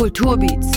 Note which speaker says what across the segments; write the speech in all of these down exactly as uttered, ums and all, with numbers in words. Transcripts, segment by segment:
Speaker 1: Kulturbeats.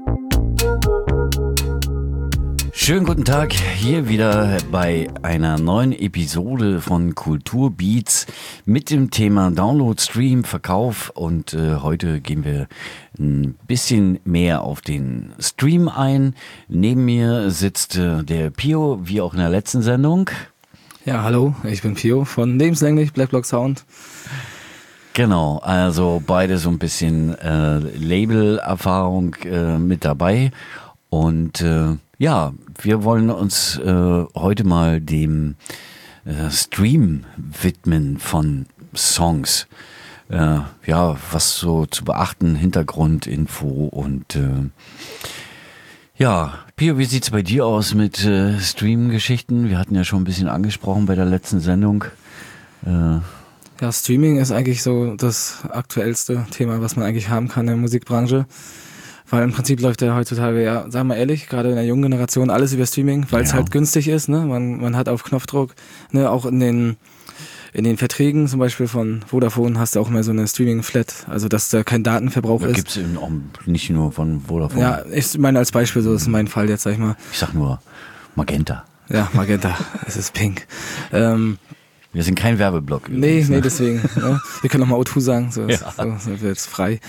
Speaker 2: Schönen guten Tag, hier wieder bei einer neuen Episode von Kulturbeats mit dem Thema Download, Stream, Verkauf und äh, heute gehen wir ein bisschen mehr auf den Stream ein. Neben mir sitzt äh, der Pio, wie auch in der letzten Sendung.
Speaker 3: Ja, hallo, ich bin Pio von Lebenslänglich, Black Block Sound.
Speaker 2: Genau, also beide so ein bisschen äh, Label-Erfahrung äh, mit dabei und äh, ja, wir wollen uns äh, heute mal dem äh, Stream widmen von Songs. Äh, ja, was so zu beachten, Hintergrundinfo und äh, ja, Pio, wie sieht's bei dir aus mit äh, Stream-Geschichten? Wir hatten ja schon ein bisschen angesprochen bei der letzten Sendung. Äh,
Speaker 3: Ja, Streaming ist eigentlich so das aktuellste Thema, was man eigentlich haben kann in der Musikbranche. Weil im Prinzip läuft ja heutzutage, ja, sagen wir ehrlich, gerade in der jungen Generation alles über Streaming, weil es
Speaker 2: ja.
Speaker 3: halt günstig ist, ne? Man, man hat auf Knopfdruck, ne, auch in den in den Verträgen zum Beispiel von Vodafone hast du auch immer so eine Streaming-Flat, also dass da kein Datenverbrauch
Speaker 2: da
Speaker 3: ist.
Speaker 2: Gibt's eben auch nicht nur von Vodafone.
Speaker 3: Ja, ich meine als Beispiel, so ist mein Fall jetzt, sag ich mal.
Speaker 2: Ich sag nur Magenta.
Speaker 3: Ja, Magenta, es ist pink. Ähm,
Speaker 2: Wir sind kein Werbeblock.
Speaker 3: Nee,
Speaker 2: übrigens,
Speaker 3: nee,
Speaker 2: ne?
Speaker 3: deswegen. Ne? Wir können auch mal O zwei sagen, so,
Speaker 2: Ja.
Speaker 3: so, so wird jetzt frei.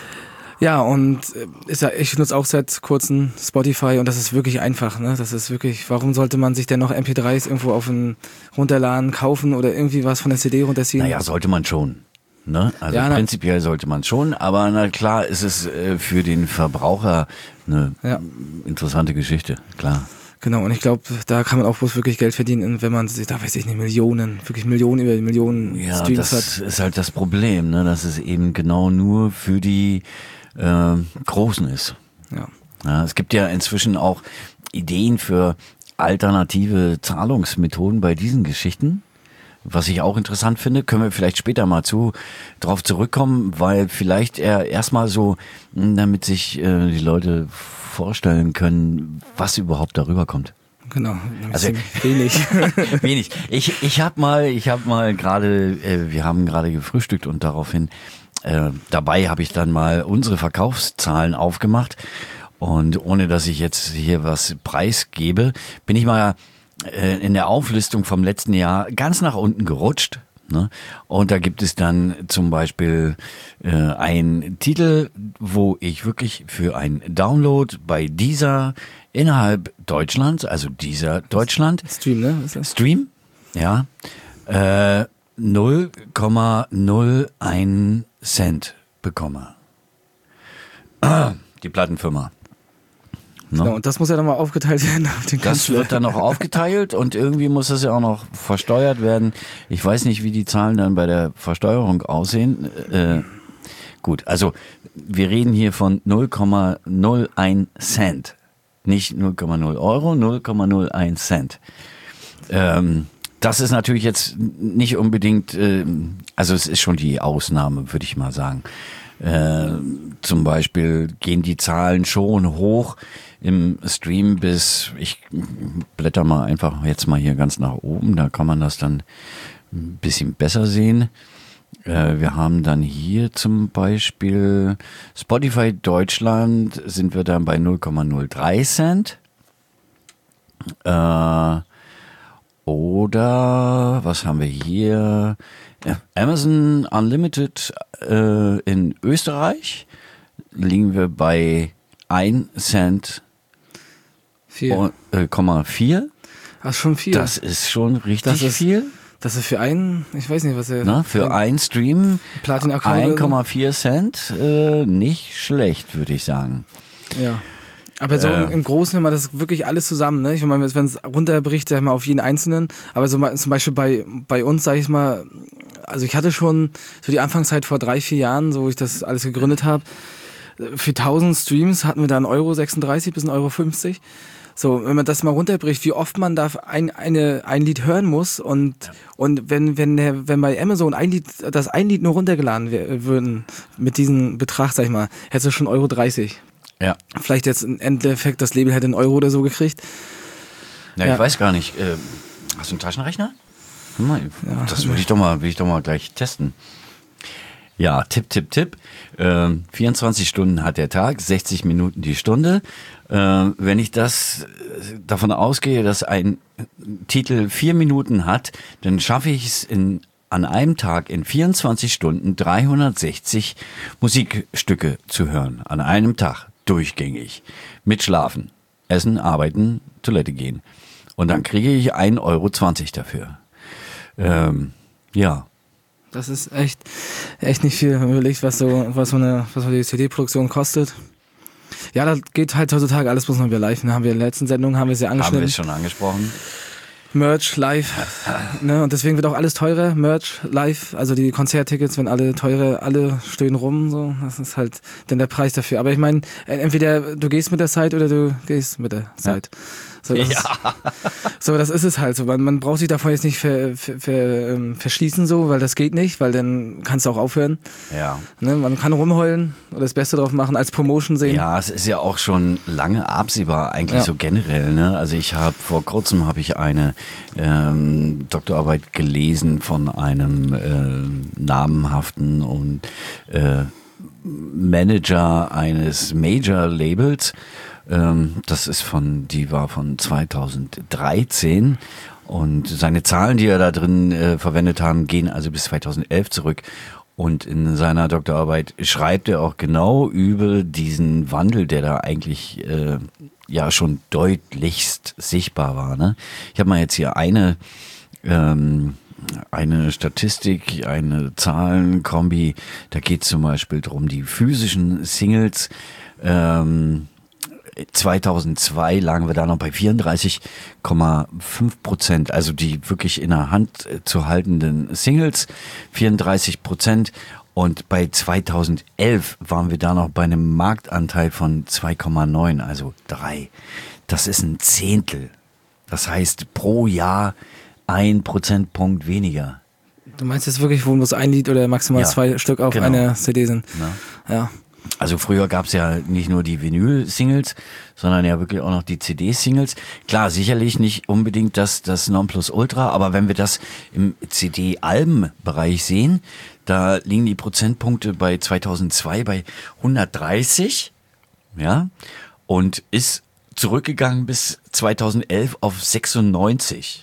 Speaker 3: Ja, und ist ja, ich nutze auch seit kurzem Spotify und das ist wirklich einfach, ne? Das ist wirklich, warum sollte man sich denn noch M P drei s irgendwo auf ein runterladen, kaufen oder irgendwie was von der C D runterziehen?
Speaker 2: Naja, sollte man schon. Ne? Also
Speaker 3: Ja, na-
Speaker 2: prinzipiell sollte man schon, aber na klar ist es äh, für den Verbraucher eine
Speaker 3: Ja.
Speaker 2: interessante Geschichte, klar.
Speaker 3: Genau, und ich glaube, da kann man auch bloß wirklich Geld verdienen, wenn man sich, da weiß ich nicht, Millionen, wirklich Millionen über Millionen
Speaker 2: Ja,
Speaker 3: Streams
Speaker 2: das
Speaker 3: hat.
Speaker 2: ist halt das Problem, ne? Dass es eben genau nur für die äh, Großen ist.
Speaker 3: Ja.
Speaker 2: Ja, es gibt ja inzwischen auch Ideen für alternative Zahlungsmethoden bei diesen Geschichten. Was ich auch interessant finde, können wir vielleicht später mal zu drauf zurückkommen, weil vielleicht eher erstmal so, mh, damit sich äh, die Leute vorstellen können, was überhaupt darüber kommt.
Speaker 3: Genau,
Speaker 2: Also-
Speaker 3: wenig.
Speaker 2: Wenig. Ich ich habe mal, ich habe mal gerade, äh, wir haben gerade gefrühstückt und daraufhin äh, dabei habe ich dann mal unsere Verkaufszahlen aufgemacht und ohne dass ich jetzt hier was preisgebe, bin ich mal äh, in der Auflistung vom letzten Jahr ganz nach unten gerutscht. Ne? Und da gibt es dann zum Beispiel äh, einen Titel, wo ich wirklich für einen Download bei dieser innerhalb Deutschlands, also dieser Deutschland,
Speaker 3: Stream, ne? Ist das?
Speaker 2: Stream, ja, äh, null Komma null eins Cent bekomme. Ah, die Plattenfirma. Ne?
Speaker 3: Genau, und das muss ja nochmal aufgeteilt werden auf den
Speaker 2: Das
Speaker 3: Künstler.
Speaker 2: wird dann noch aufgeteilt und irgendwie muss das ja auch noch versteuert werden. Ich weiß nicht, wie die Zahlen dann bei der Versteuerung aussehen. Äh, gut, also wir reden hier von null Komma null eins Cent. Nicht null Komma null Euro, null Komma null eins Cent. Ähm, das ist natürlich jetzt nicht unbedingt, äh, also es ist schon die Ausnahme, würde ich mal sagen. Äh, zum Beispiel gehen die Zahlen schon hoch im Stream bis, ich blätter mal einfach jetzt mal hier ganz nach oben, da kann man das dann ein bisschen besser sehen. Äh, wir haben dann hier zum Beispiel Spotify Deutschland, sind wir dann bei null Komma null drei Cent. Äh, oder was haben wir hier? Ja, Amazon Unlimited äh, in Österreich liegen wir bei ein Cent
Speaker 3: Viel.
Speaker 2: und, äh, Komma vier.
Speaker 3: Ach, schon viel.
Speaker 2: Das ist schon richtig
Speaker 3: Das ist-
Speaker 2: viel.
Speaker 3: Das ist für einen, ich weiß nicht, was er...
Speaker 2: Ne? Für ein Stream
Speaker 3: Platin-Account oder
Speaker 2: ein
Speaker 3: so?
Speaker 2: Komma vier Cent, äh, nicht schlecht, würde ich sagen.
Speaker 3: Ja. Aber so
Speaker 2: Äh.
Speaker 3: im Großen immer das wirklich alles zusammen, ne? Ich meine, wenn es runterbricht, sag ich mal, auf jeden Einzelnen. Aber so mal, zum Beispiel bei, bei uns, sag ich mal, also ich hatte schon so die Anfangszeit vor drei, vier Jahren, so wo ich das alles gegründet habe, für tausend Streams hatten wir da einen Euro sechsunddreißig bis einen Euro fünfzig. So, wenn man das mal runterbricht, wie oft man da ein, eine, ein Lied hören muss und, ja. und wenn, wenn der, wenn bei Amazon ein Lied, das ein Lied nur runtergeladen wär, würden, mit diesem Betrag, sag ich mal, hättest du schon Euro dreißig.
Speaker 2: Ja.
Speaker 3: Vielleicht jetzt im Endeffekt, das Label hätte einen Euro oder so gekriegt.
Speaker 2: Ja,
Speaker 3: Ja.
Speaker 2: ich weiß gar nicht. Äh, hast du einen Taschenrechner? Hör mal,
Speaker 3: Ja.
Speaker 2: das will ich doch mal, will ich doch mal gleich testen. Ja, Tipp, Tipp, Tipp. Ähm, vierundzwanzig Stunden hat der Tag, sechzig Minuten die Stunde. Ähm, wenn ich das davon ausgehe, dass ein Titel vier Minuten hat, dann schaffe ich es in an einem Tag in vierundzwanzig Stunden dreihundertsechzig Musikstücke zu hören. An einem Tag, durchgängig. Mit Schlafen, Essen, Arbeiten, Toilette gehen. Und dann kriege ich ein Euro zwanzig dafür. Ähm, ja.
Speaker 3: Das ist echt, echt nicht viel, wenn man überlegt, was so, was so eine, was so die C D-Produktion kostet. Ja, da geht halt heutzutage alles bloß noch über live. Ne? Haben wir in der letzten Sendung, haben wir es ja angeschnitten.
Speaker 2: Haben wir es schon angesprochen.
Speaker 3: Merch, live, ne? Und deswegen wird auch alles teurer, Merch, live, also die Konzerttickets werden alle teurer, alle stöhnen rum, so, das ist halt dann der Preis dafür. Aber ich meine, entweder du gehst mit der Zeit oder du gehst mit der Zeit. Ja. So, das,
Speaker 2: ja.
Speaker 3: ist, so, das ist es halt so. Man, man braucht sich davon jetzt nicht ver, ver, ver, ähm, verschließen, so, weil das geht nicht, weil dann kannst du auch aufhören.
Speaker 2: Ja.
Speaker 3: Ne? Man kann rumheulen oder das Beste drauf machen, als Promotion sehen.
Speaker 2: Ja, es ist ja auch schon lange absehbar, eigentlich
Speaker 3: ja.
Speaker 2: so generell. Ne? Also ich habe vor kurzem habe ich eine ähm, Doktorarbeit gelesen von einem äh, namhaften und äh, Manager eines Major-Labels. Das ist von, die war von zweitausenddreizehn und seine Zahlen, die er da drin äh, verwendet haben, gehen also bis zweitausendelf zurück. Und in seiner Doktorarbeit schreibt er auch genau über diesen Wandel, der da eigentlich äh, ja schon deutlichst sichtbar war. Ne? Ich habe mal jetzt hier eine ähm, eine Statistik, eine Zahlenkombi. Da geht es zum Beispiel darum, die physischen Singles. Ähm, zweitausendzwei lagen wir da noch bei vierunddreißig Komma fünf Prozent, also die wirklich in der Hand zu haltenden Singles, vierunddreißig Prozent. Und bei zweitausendelf waren wir da noch bei einem Marktanteil von zwei Komma neun, also drei. Das ist ein Zehntel. Das heißt pro Jahr ein Prozentpunkt weniger.
Speaker 3: Du meinst jetzt wirklich, wo muss ein Lied oder maximal
Speaker 2: ja,
Speaker 3: zwei Stück auf genau. einer C D sind?
Speaker 2: Ja.
Speaker 3: ja.
Speaker 2: Also früher gab es ja nicht nur die Vinyl-Singles, sondern ja wirklich auch noch die C D-Singles. Klar, sicherlich nicht unbedingt das, das Nonplusultra, aber wenn wir das im C D-Alben-Bereich sehen, da liegen die Prozentpunkte bei zweitausendzwei bei hundertdreißig, ja, und ist zurückgegangen bis zweitausendelf auf sechsundneunzig.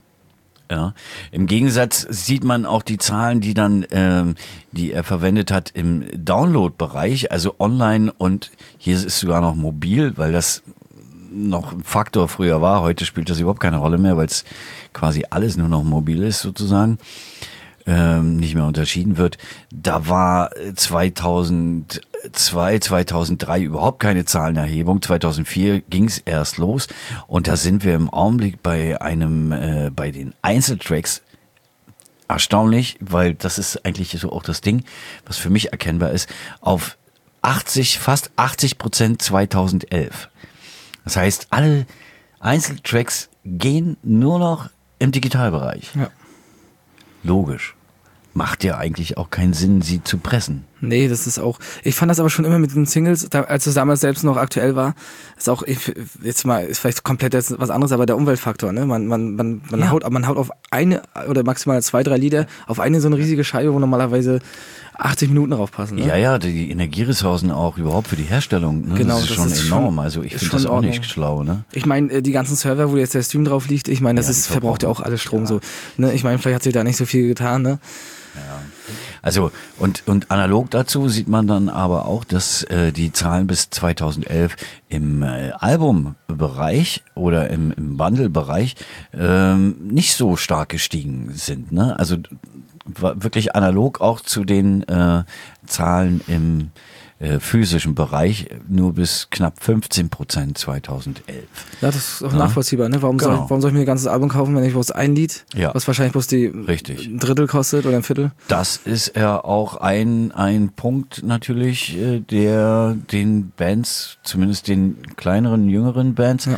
Speaker 2: Ja, im Gegensatz sieht man auch die Zahlen, die dann, ähm, die er verwendet hat im Download-Bereich, also online und hier ist es sogar noch mobil, weil das noch ein Faktor früher war. Heute spielt das überhaupt keine Rolle mehr, weil es quasi alles nur noch mobil ist sozusagen, ähm, nicht mehr unterschieden wird. Da war zweitausendzwei, zweitausenddrei überhaupt keine Zahlenerhebung. zweitausendvier ging es erst los und da sind wir im Augenblick bei einem, äh, bei den Einzeltracks erstaunlich, weil das ist eigentlich so auch das Ding, was für mich erkennbar ist, auf achtzig, fast achtzig Prozent zweitausendelf. Das heißt, alle Einzeltracks gehen nur noch im Digitalbereich.
Speaker 3: Ja.
Speaker 2: Logisch. Macht ja eigentlich auch keinen Sinn, sie zu pressen.
Speaker 3: Nee, das ist auch, ich fand das aber schon immer mit den Singles, da, als es damals selbst noch aktuell war, ist auch, ich, jetzt mal, ist vielleicht komplett jetzt was anderes, aber der Umweltfaktor, ne, man, man, man, man
Speaker 2: ja.
Speaker 3: haut, man haut auf eine oder maximal zwei, drei Lieder, auf eine so eine riesige Scheibe, wo normalerweise achtzig Minuten drauf passen. Ne?
Speaker 2: Ja, ja, die Energieressourcen auch überhaupt für die Herstellung, ne?
Speaker 3: Genau,
Speaker 2: das ist
Speaker 3: das
Speaker 2: schon
Speaker 3: ist
Speaker 2: enorm,
Speaker 3: schon,
Speaker 2: also ich finde das auch nicht schlau, ne.
Speaker 3: Ich meine, die ganzen Server, wo jetzt der Stream drauf liegt, ich meine, das
Speaker 2: ja,
Speaker 3: ist, verbraucht ja auch alles Strom,
Speaker 2: ja.
Speaker 3: so, ne, ich meine, vielleicht hat sich da nicht so viel getan, ne.
Speaker 2: Ja. Also und und analog dazu sieht man dann aber auch, dass äh, die Zahlen bis zweitausendelf im äh, Albumbereich oder im, im Bundle-Bereich ähm, nicht so stark gestiegen sind. Ne? Also wirklich analog auch zu den äh, Zahlen im äh, physischen Bereich, nur bis knapp fünfzehn Prozent zweitausendelf.
Speaker 3: Ja, das ist auch
Speaker 2: ja?
Speaker 3: nachvollziehbar. Ne? Warum,
Speaker 2: genau.
Speaker 3: soll, warum soll ich mir ein ganzes Album kaufen, wenn ich bloß ein Lied,
Speaker 2: ja.
Speaker 3: was wahrscheinlich bloß die
Speaker 2: Richtig.
Speaker 3: ein Drittel kostet oder ein Viertel?
Speaker 2: Das ist ja auch ein, ein Punkt natürlich, der den Bands, zumindest den kleineren, jüngeren Bands,
Speaker 3: ja.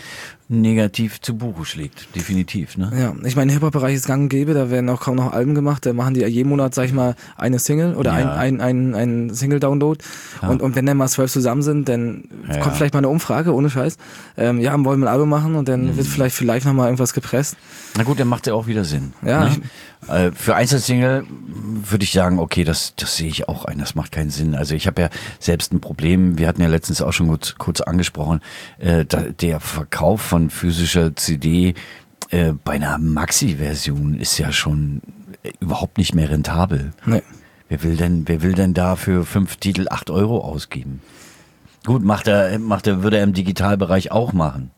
Speaker 2: negativ zu Buche schlägt, definitiv, ne?
Speaker 3: Ja, ich meine, Hip-Hop-Bereich ist gang und gäbe, da werden auch kaum noch Alben gemacht, da machen die ja jeden Monat, sag ich mal, eine Single oder
Speaker 2: Ja.
Speaker 3: ein, ein, ein, ein Single-Download
Speaker 2: Ja.
Speaker 3: und, und wenn dann mal zwölf zusammen sind, dann
Speaker 2: Ja.
Speaker 3: kommt vielleicht mal eine Umfrage, ohne Scheiß, ähm, ja, wollen wir ein Album machen und dann
Speaker 2: Mhm.
Speaker 3: wird vielleicht für live nochmal irgendwas gepresst.
Speaker 2: Na gut, dann macht ja auch wieder Sinn.
Speaker 3: Ja,
Speaker 2: Ne? Äh, für Einzelsingle würde ich sagen, okay, das, das sehe ich auch ein, das macht keinen Sinn. Also ich habe ja selbst ein Problem, wir hatten ja letztens auch schon kurz, kurz angesprochen, äh, da, der Verkauf von physischer C D äh, bei einer Maxi-Version ist ja schon äh, überhaupt nicht mehr rentabel.
Speaker 3: Nee.
Speaker 2: Wer will denn, wer will denn da für fünf Titel acht Euro ausgeben? Gut, macht er, macht er, würde er im Digitalbereich auch machen.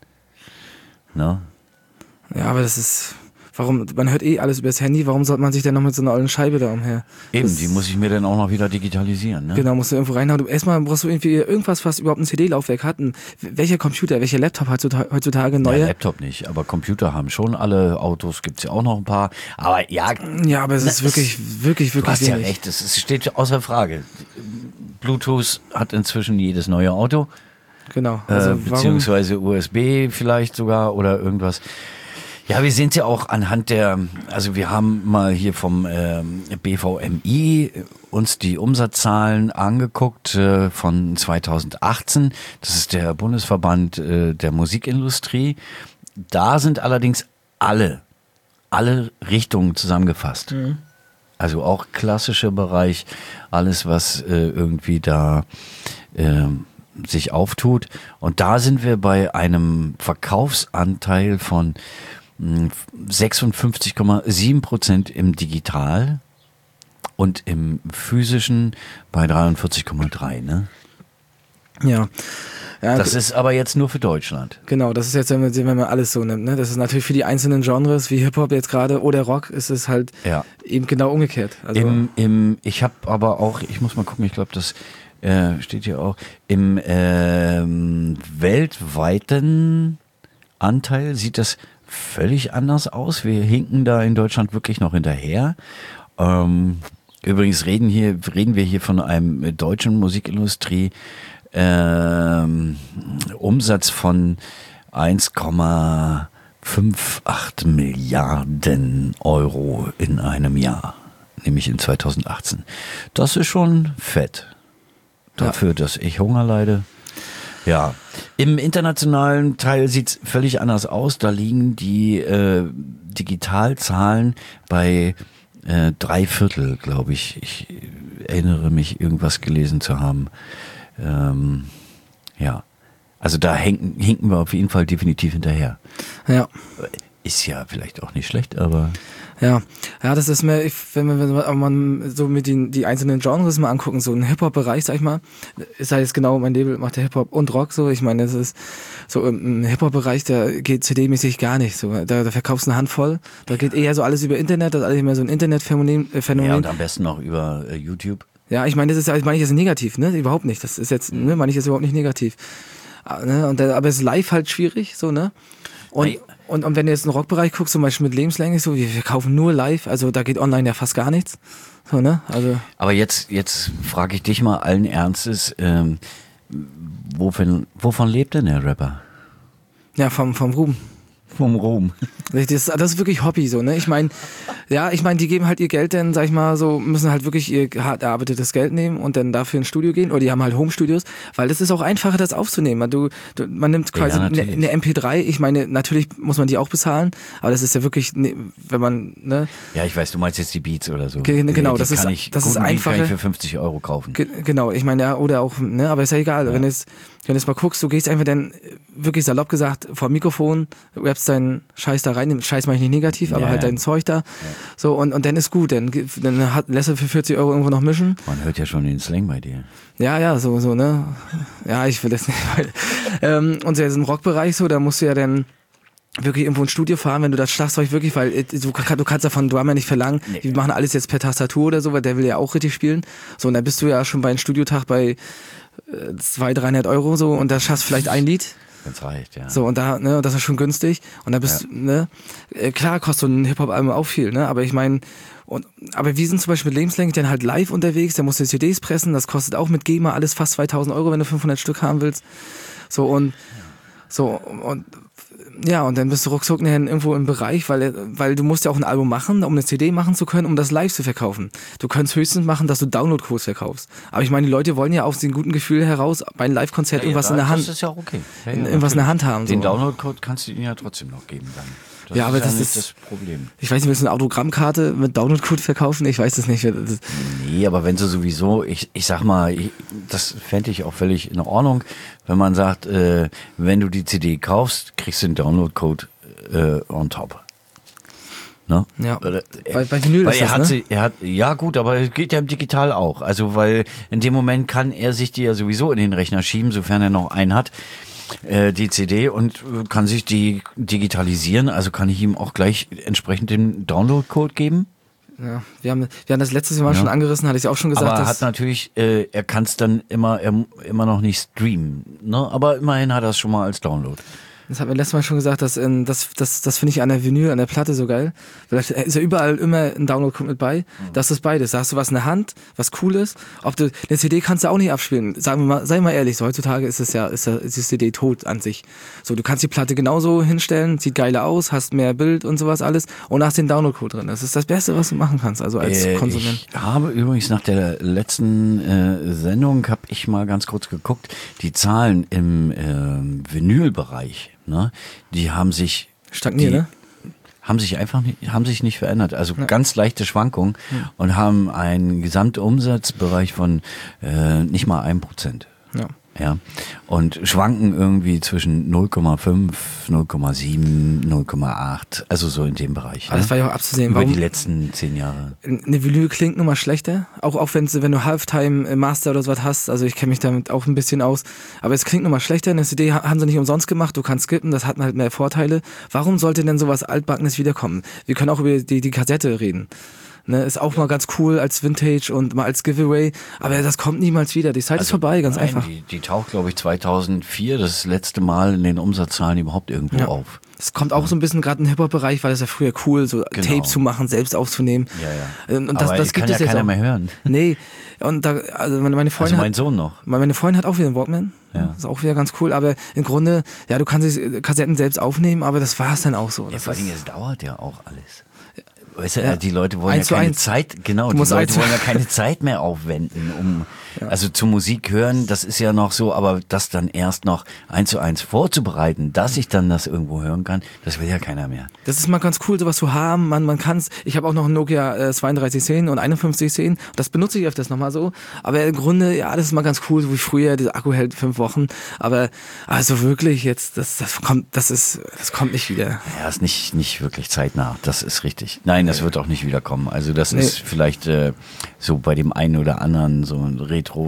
Speaker 2: Ne?
Speaker 3: Ja, aber das ist, warum, man hört eh alles übers Handy, warum sollte man sich denn noch mit so einer ollen Scheibe da umher?
Speaker 2: Eben,
Speaker 3: das,
Speaker 2: die muss ich mir dann auch noch wieder digitalisieren. Ne?
Speaker 3: Genau, musst du irgendwo reinhauen. Du, erstmal brauchst du irgendwie irgendwas, was überhaupt ein C D-Laufwerk hat. Ein, welcher Computer, welcher Laptop heutzutage, heutzutage neue?
Speaker 2: Ja, Laptop nicht, aber Computer haben schon alle, Autos gibt's ja auch noch ein paar. Aber ja,
Speaker 3: Ja, aber es
Speaker 2: Na,
Speaker 3: ist wirklich, wirklich,
Speaker 2: du
Speaker 3: wirklich
Speaker 2: hast ja
Speaker 3: wenig.
Speaker 2: recht, es es steht außer Frage. Bluetooth hat inzwischen jedes neue Auto,
Speaker 3: Genau.
Speaker 2: äh,
Speaker 3: Also warum?
Speaker 2: beziehungsweise U S B vielleicht sogar oder irgendwas. Ja, wir sehen es ja auch anhand der, also wir haben mal hier vom ähm, B V M I uns die Umsatzzahlen angeguckt äh, von zweitausendachtzehn. Das ist der Bundesverband äh, der Musikindustrie. Da sind allerdings alle, alle Richtungen zusammengefasst.
Speaker 3: Mhm.
Speaker 2: Also auch klassischer Bereich, alles was äh, irgendwie da äh, sich auftut. Und da sind wir bei einem Verkaufsanteil von mh, sechsundfünfzig Komma sieben Prozent im Digital und im Physischen bei dreiundvierzig Komma drei. Ne?
Speaker 3: Ja. Ja,
Speaker 2: Das ist aber jetzt nur für Deutschland.
Speaker 3: genau, das ist jetzt, wenn man, wenn man alles so nimmt, ne? Das ist natürlich für die einzelnen Genres, wie Hip-Hop jetzt gerade oder Rock, ist es halt
Speaker 2: Ja.
Speaker 3: eben genau umgekehrt. Also,
Speaker 2: Im, im, ich habe aber auch, ich muss mal gucken, ich glaube, das äh, steht hier auch, im ähm, weltweiten Anteil sieht das völlig anders aus. Wir hinken da in Deutschland wirklich noch hinterher. Ähm, übrigens reden hier, reden wir hier von einem deutschen Musikindustrie ähm, Umsatz von eins Komma achtundfünfzig Milliarden Euro in einem Jahr, nämlich in zweitausendachtzehn. Das ist schon fett. Dafür, dass ich Hunger leide. Ja, im internationalen Teil sieht's völlig anders aus. Da liegen die äh, Digitalzahlen bei äh, drei Viertel, glaube ich. Ich erinnere mich, irgendwas gelesen zu haben. Ähm, ja, also da hinken, hinken wir auf jeden Fall definitiv hinterher.
Speaker 3: ja.
Speaker 2: Ist ja vielleicht auch nicht schlecht, aber
Speaker 3: Ja, ja, das ist mir, ich, wenn man, wenn man man so mit den die einzelnen Genres mal angucken, so ein Hip-Hop-Bereich, sag ich mal, ist halt jetzt genau mein Label, macht der Hip-Hop und Rock so. Ich meine, das ist so im Hip-Hop-Bereich, da geht C D-mäßig gar nicht so. Da, da verkaufst du eine Handvoll, da geht eher so alles über Internet, das ist alles immer so ein Internetphänomen. Äh, Phänomen.
Speaker 2: ja, und am besten noch über äh, YouTube.
Speaker 3: Ja, ich meine, das ist ja, ich meine, ich ist negativ, ne? Überhaupt nicht. Das ist jetzt, ne, meine ich jetzt überhaupt nicht negativ. Ah, ne? Und da, aber es ist live halt schwierig, so, ne? Und,
Speaker 2: Ei.
Speaker 3: und, und wenn du jetzt in den Rockbereich guckst, zum Beispiel mit Lebenslänge, so, wir, wir kaufen nur live, also da geht online ja fast gar nichts. So, ne? Also,
Speaker 2: Aber jetzt, jetzt frage ich dich mal allen Ernstes, ähm, wovon, wovon lebt denn der Rapper?
Speaker 3: ja, vom, vom Ruhm.
Speaker 2: Vom Ruhm.
Speaker 3: Das, das ist wirklich Hobby, so, ne? Ich meine, ja, ich meine, die geben halt ihr Geld dann, sag ich mal, so, müssen halt wirklich ihr hart erarbeitetes Geld nehmen und dann dafür ins Studio gehen, oder die haben halt Home-Studios, weil das ist auch einfacher, das aufzunehmen. Du, du, man nimmt quasi
Speaker 2: Ja,
Speaker 3: eine,
Speaker 2: natürlich.
Speaker 3: eine M P drei, ich meine, natürlich muss man die auch bezahlen, aber das ist ja wirklich, ne, wenn man, ne,
Speaker 2: Ja, ich weiß, du meinst jetzt die Beats oder so.
Speaker 3: Ge- genau,
Speaker 2: die
Speaker 3: das
Speaker 2: kann
Speaker 3: ist-
Speaker 2: ich,
Speaker 3: das ist
Speaker 2: guten Beat kann
Speaker 3: einfacher.
Speaker 2: ich für fünfzig Euro kaufen.
Speaker 3: Ge- Genau, ich meine, ja, oder auch, ne, aber ist ja egal.
Speaker 2: Ja.
Speaker 3: Wenn du jetzt, wenn du jetzt mal guckst, du gehst einfach dann, äh, wirklich salopp gesagt, vor dem Mikrofon, rappst deinen Scheiß da rein, Scheiß meine ich nicht negativ, aber
Speaker 2: Ja,
Speaker 3: halt
Speaker 2: ja.
Speaker 3: dein Zeug da, so, und, und dann ist gut, dann, ge- dann hat, lässt er für vierzig Euro irgendwo noch mischen.
Speaker 2: Man hört ja schon den Slang bei dir.
Speaker 3: Ja, ja, so, so, ne, ja, ich will das nicht, weil, ähm, und so jetzt im Rockbereich so, da musst du ja dann wirklich irgendwo ins Studio fahren, wenn du das Schlagzeug wirklich, weil äh, du, kann- du kannst ja von Drummer nicht verlangen,
Speaker 2: Nee.
Speaker 3: die machen alles jetzt per Tastatur oder so, weil der will ja auch richtig spielen. So, und dann bist du ja schon bei einem Studiotag bei äh, zweihundert, dreihundert Euro so und da schaffst vielleicht ein Lied.
Speaker 2: Wenn's reicht, ja.
Speaker 3: So, und da, ne, das ist schon günstig. Und da bist
Speaker 2: Ja.
Speaker 3: du, ne, äh, klar kostet so ein Hip-Hop-Album auch viel, ne, aber ich meine, und, aber wir sind zum Beispiel mit Lebenslänge dann halt live unterwegs, da musst du C Ds pressen, das kostet auch mit GEMA alles fast zweitausend Euro, wenn du fünfhundert Stück haben willst. So, und, so, und Ja, und dann bist du ruckzuck nachher irgendwo im Bereich, weil, weil du musst ja auch ein Album machen, um eine C D machen zu können, um das live zu verkaufen. Du könntest höchstens machen, dass du Download-Codes verkaufst. Aber ich meine, die Leute wollen ja aus dem guten Gefühl heraus bei einem Live-Konzert
Speaker 2: Ja,
Speaker 3: irgendwas
Speaker 2: ja,
Speaker 3: in der Hand,
Speaker 2: das ist ja auch okay. Ja, ja,
Speaker 3: irgendwas in der Hand haben.
Speaker 2: Den
Speaker 3: So.
Speaker 2: Download-Code kannst du ihnen ja trotzdem noch geben dann. Das
Speaker 3: Ja, aber
Speaker 2: ist
Speaker 3: das
Speaker 2: ja nicht
Speaker 3: ist-
Speaker 2: das Problem.
Speaker 3: Ich weiß nicht, willst du eine Autogrammkarte mit Download-Code verkaufen? Ich weiß das nicht. Das,
Speaker 2: Nee, aber wenn sie sowieso, ich, ich sag mal, ich, das fände ich auch völlig in Ordnung, wenn man sagt, äh, wenn du die C D kaufst, kriegst du den Download-Code äh, on top. Ne?
Speaker 3: ja.
Speaker 2: Oder,
Speaker 3: Bei, bei Vinyl
Speaker 2: weil
Speaker 3: ist
Speaker 2: er
Speaker 3: das,
Speaker 2: hat
Speaker 3: ne?
Speaker 2: sie, er hat, ja gut, aber es geht ja im Digital auch. Also weil in dem Moment kann er sich die ja sowieso in den Rechner schieben, sofern er noch einen hat, äh, die C D, und äh, kann sich die digitalisieren. Also kann ich ihm auch gleich entsprechend den Download-Code geben.
Speaker 3: Ja, wir haben, wir haben das letztes Mal
Speaker 2: Ja.
Speaker 3: schon angerissen, hatte ich auch schon gesagt.
Speaker 2: Aber er
Speaker 3: dass,
Speaker 2: hat natürlich, äh, er kann es dann immer, er, immer noch nicht streamen. Ne? Aber immerhin hat er es schon mal als Download.
Speaker 3: Das hat mir letztes Mal schon gesagt, dass in, das, das, das finde ich an der Vinyl, an der Platte so geil. Vielleicht ist ja überall immer ein Download mit bei. Das ist beides. Da hast du was in der Hand, was cool ist. Ob du, eine C D kannst du auch nicht abspielen. Sagen wir mal, sei mal ehrlich, so heutzutage ist es ja, ist, ja, ist die C D tot an sich. So, du kannst die Platte genauso hinstellen, sieht geiler aus, hast mehr Bild und sowas alles und hast den Download-Code drin. Das ist das Beste, was du machen kannst, also als
Speaker 2: Äh,
Speaker 3: Konsument.
Speaker 2: Ich habe übrigens nach der letzten äh, Sendung, habe ich mal ganz kurz geguckt, die Zahlen im äh, Vinylbereich, ne, die haben sich
Speaker 3: Stagniert,
Speaker 2: die,
Speaker 3: ne?
Speaker 2: haben sich einfach nicht, haben sich nicht verändert. Also ganz leichte Schwankungen und haben einen Gesamtumsatzbereich von äh, nicht mal ein Prozent.
Speaker 3: Ja.
Speaker 2: Ja, und schwanken irgendwie zwischen null Komma fünf, null Komma sieben, null Komma acht, also so in dem Bereich.
Speaker 3: Aber das
Speaker 2: ne?
Speaker 3: war ja auch abzusehen.
Speaker 2: Über
Speaker 3: Warum?
Speaker 2: die letzten zehn Jahre.
Speaker 3: Eine Vinyl klingt nun mal schlechter, auch, auch wenn, wenn du Halftime äh, Master oder sowas hast, also ich kenne mich damit auch ein bisschen aus, aber es klingt nun mal schlechter, eine C D ha- haben sie nicht umsonst gemacht, du kannst skippen, das hat halt mehr Vorteile. Warum sollte denn sowas Altbackenes wiederkommen? Wir können auch über die, die Kassette reden. Ne, ist auch mal ganz cool als Vintage und mal als Giveaway, aber das kommt niemals wieder. Die Zeit ist vorbei, ganz
Speaker 2: nein,
Speaker 3: einfach.
Speaker 2: Die, die taucht, glaube ich, zweitausendvier das letzte Mal in den Umsatzzahlen überhaupt irgendwo
Speaker 3: Ja.
Speaker 2: auf.
Speaker 3: Es kommt auch so ein bisschen gerade im Hip-Hop-Bereich, weil das ja früher cool, so
Speaker 2: Genau.
Speaker 3: Tape zu machen, selbst aufzunehmen.
Speaker 2: Ja, ja.
Speaker 3: Und das,
Speaker 2: Aber
Speaker 3: das
Speaker 2: kann
Speaker 3: gibt
Speaker 2: ja
Speaker 3: es jetzt
Speaker 2: keiner
Speaker 3: auch.
Speaker 2: mehr hören.
Speaker 3: Nee, und da, also meine, meine
Speaker 2: Also
Speaker 3: Freundin
Speaker 2: mein
Speaker 3: hat,
Speaker 2: Sohn noch.
Speaker 3: meine Freundin hat auch wieder einen Walkman.
Speaker 2: Ja.
Speaker 3: Ist auch wieder ganz cool, aber im Grunde, ja, du kannst die Kassetten selbst aufnehmen, aber das war es dann auch so.
Speaker 2: Ja,
Speaker 3: Das
Speaker 2: vor allen
Speaker 3: ist-
Speaker 2: Dingen, es dauert ja auch alles. Weißt du,
Speaker 3: Ja.
Speaker 2: die Leute wollen
Speaker 3: Eins
Speaker 2: ja
Speaker 3: zu
Speaker 2: keine
Speaker 3: eins.
Speaker 2: Zeit, genau,
Speaker 3: Du
Speaker 2: die
Speaker 3: musst
Speaker 2: Leute
Speaker 3: eins zu-
Speaker 2: wollen ja keine Zeit mehr aufwenden, um, also zur Musik hören, das ist ja noch so, aber das dann erst noch eins zu eins vorzubereiten, dass ich dann das irgendwo hören kann, das will ja keiner mehr.
Speaker 3: Das ist mal ganz cool, sowas zu haben. Man, man kann's. Ich habe auch noch einen Nokia äh, zweiunddreißig zehn und einundfünfzig zehn. Das benutze ich öfters nochmal so. Aber im Grunde, ja, das ist mal ganz cool, so wie früher. Der Akku hält fünf Wochen. Aber also wirklich jetzt, das, das kommt, das ist, das kommt nicht wieder.
Speaker 2: Ja, ist nicht, nicht wirklich zeitnah, das ist richtig. Nein, das wird auch nicht wiederkommen. Also das
Speaker 3: Nee.
Speaker 2: ist vielleicht äh, so bei dem einen oder anderen so ein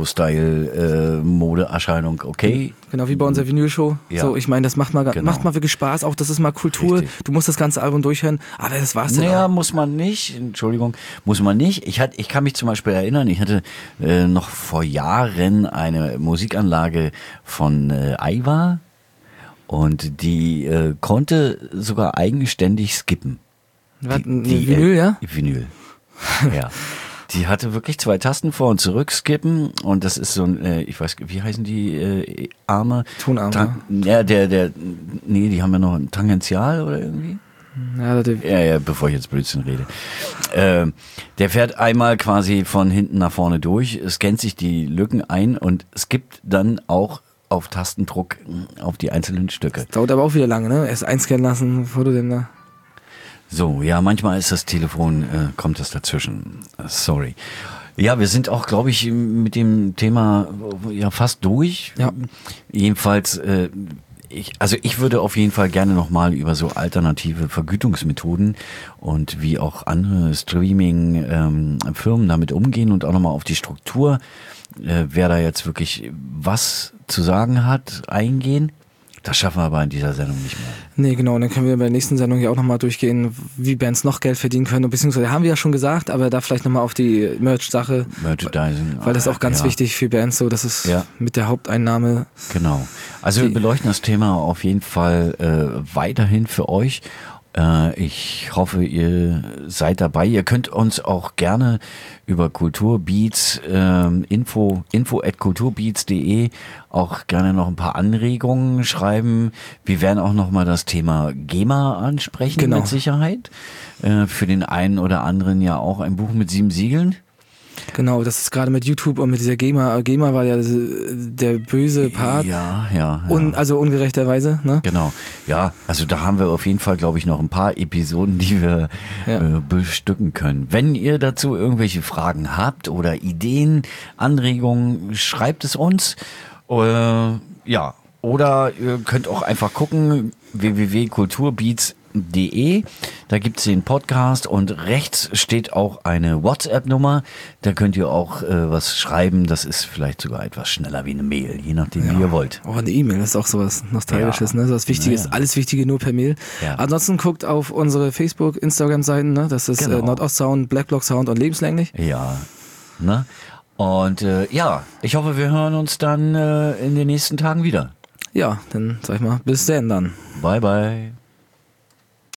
Speaker 2: Retro-Style-Modeerscheinung, okay.
Speaker 3: Genau wie bei unserer Vinyl-Show.
Speaker 2: Ja.
Speaker 3: So, ich meine, das macht mal,
Speaker 2: Genau.
Speaker 3: macht mal wirklich Spaß. Auch das ist mal Kultur.
Speaker 2: Richtig.
Speaker 3: Du musst das ganze Album durchhören. Aber das war's dann
Speaker 2: Naja,
Speaker 3: auch.
Speaker 2: muss man nicht, Entschuldigung, muss man nicht. Ich, hatte, ich kann mich zum Beispiel erinnern, ich hatte äh, noch vor Jahren eine Musikanlage von äh, Aiwa und die äh, konnte sogar eigenständig skippen.
Speaker 3: Was,
Speaker 2: Die-
Speaker 3: eine
Speaker 2: die,
Speaker 3: Vinyl,
Speaker 2: äh,
Speaker 3: ja?
Speaker 2: Vinyl, ja. Die hatte wirklich zwei Tasten vor und zurück skippen und das ist so ein, äh, ich weiß, wie heißen die äh, Arme?
Speaker 3: Tonarme.
Speaker 2: Tan- ja, der, der, nee, die haben ja noch ein Tangential oder irgendwie.
Speaker 3: Ja, das,
Speaker 2: Ja, ja, bevor ich jetzt Blödsinn rede. Ähm, der fährt einmal quasi von hinten nach vorne durch, scannt sich die Lücken ein und skippt dann auch auf Tastendruck auf die einzelnen Stücke.
Speaker 3: dauert aber auch wieder lange, ne? Erst einscannen lassen, bevor du denn da.
Speaker 2: So, ja, manchmal ist das Telefon, äh, kommt das dazwischen. Äh, Sorry. Ja, wir sind auch, glaube ich, mit dem Thema äh, ja fast durch.
Speaker 3: Ja.
Speaker 2: Jedenfalls, äh, ich, also ich würde auf jeden Fall gerne nochmal über so alternative Vergütungsmethoden und wie auch andere Streaming-Firmen damit umgehen und auch nochmal auf die Struktur, äh, wer da jetzt wirklich was zu sagen hat, eingehen. Das schaffen wir aber in dieser Sendung nicht mehr.
Speaker 3: Nee, genau. Und dann können wir bei der nächsten Sendung ja auch nochmal durchgehen, wie Bands noch Geld verdienen können. Beziehungsweise haben wir ja schon gesagt, aber da vielleicht nochmal auf die Merch-Sache.
Speaker 2: Merchandising.
Speaker 3: Weil das auch ganz
Speaker 2: ja.
Speaker 3: wichtig für Bands so, das ist
Speaker 2: Ja.
Speaker 3: mit der Haupteinnahme.
Speaker 2: Genau. Also
Speaker 3: Die-
Speaker 2: wir beleuchten das Thema auf jeden Fall äh, weiterhin für euch. Äh, ich hoffe, ihr seid dabei. Ihr könnt uns auch gerne über Kulturbeats, ähm, info, info at kulturbeats punkt de auch gerne noch ein paar Anregungen schreiben. Wir werden auch noch mal das Thema GEMA ansprechen,
Speaker 3: Genau.
Speaker 2: mit Sicherheit. Äh, für den einen oder anderen ja auch ein Buch mit sieben Siegeln.
Speaker 3: Genau, das ist gerade mit YouTube und mit dieser GEMA. GEMA war ja der böse Part.
Speaker 2: Ja, ja. ja.
Speaker 3: Un, also ungerechterweise, ne?
Speaker 2: Genau. Ja, also da haben wir auf jeden Fall, glaube ich, noch ein paar Episoden, die wir
Speaker 3: Ja.
Speaker 2: äh, bestücken können. Wenn ihr dazu irgendwelche Fragen habt oder Ideen, Anregungen, schreibt es uns. Äh, ja, oder ihr könnt auch einfach gucken, w w w punkt kulturbeats punkt de. Da gibt's den Podcast und rechts steht auch eine WhatsApp-Nummer. Da könnt ihr auch äh, was schreiben. Das ist vielleicht sogar etwas schneller wie eine Mail, je nachdem, wie ihr wollt.
Speaker 3: Oh, eine E-Mail, das ist auch sowas Nostalgisches,
Speaker 2: Ja.
Speaker 3: ne? So was Wichtiges,
Speaker 2: Naja.
Speaker 3: alles Wichtige nur per Mail.
Speaker 2: Ja.
Speaker 3: Ansonsten guckt auf unsere Facebook-, Instagram-Seiten, ne? Das ist
Speaker 2: Genau.
Speaker 3: äh, Nordost-Sound, Blackblock Sound und Lebenslänglich.
Speaker 2: Ja, ne? Und äh, ja, ich hoffe, wir hören uns dann äh, in den nächsten Tagen wieder.
Speaker 3: Ja, dann sag ich mal, bis denn dann.
Speaker 2: Bye, bye.